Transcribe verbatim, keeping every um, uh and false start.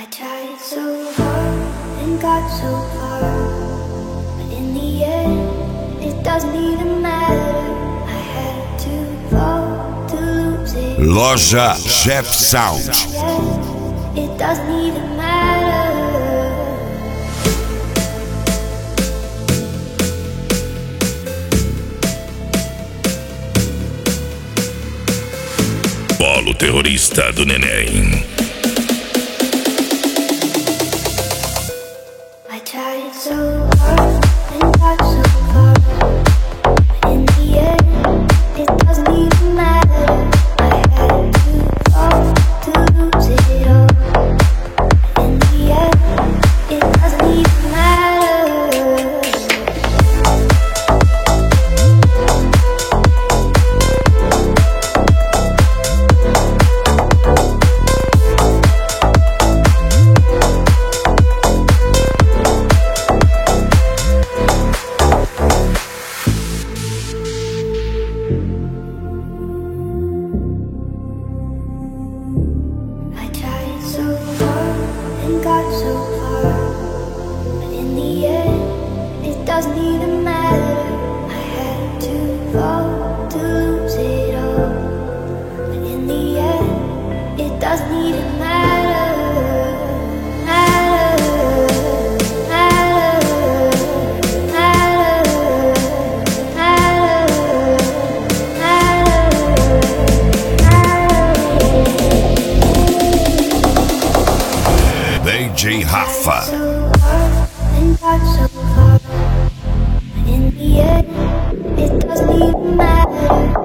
I tried so hard and got so far, but in the end, it doesn't even matter. I had to fall to lose it. Loja Jeff Sound. It doesn't even matter. Polo terrorista do neném. I tried so hard and got so far, but in the end, it doesn't even matter. I had to fall to lose it all. In the end, it doesn't even matter. I tried so hard and got so far, but in the end, it doesn't even matter. I had to fall to lose it all, but in the end, it doesn't even matter. Matter, matter, matter, matter. D J Rafa. So hard and got so far, but in the end, it doesn't even matter.